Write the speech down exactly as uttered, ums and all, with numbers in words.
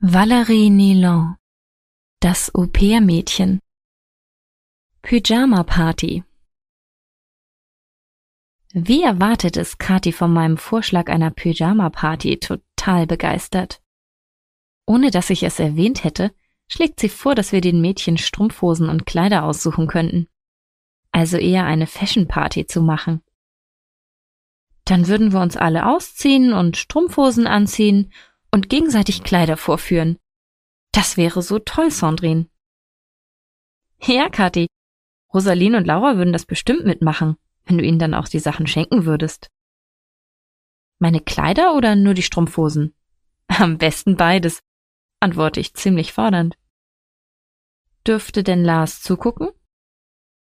Valerie Nilon, das Au-pair-Mädchen. Pyjama-Party. Wie erwartet ist Kathi von meinem Vorschlag einer Pyjama-Party total begeistert. Ohne dass ich es erwähnt hätte, schlägt sie vor, dass wir den Mädchen Strumpfhosen und Kleider aussuchen könnten. Also eher eine Fashion-Party zu machen. Dann würden wir uns alle ausziehen und Strumpfhosen anziehen und gegenseitig Kleider vorführen. Das wäre so toll, Sandrine. Ja, Kathi, Rosaline und Laura würden das bestimmt mitmachen, wenn du ihnen dann auch die Sachen schenken würdest. Meine Kleider oder nur die Strumpfhosen? Am besten beides, antworte ich ziemlich fordernd. Dürfte denn Lars zugucken?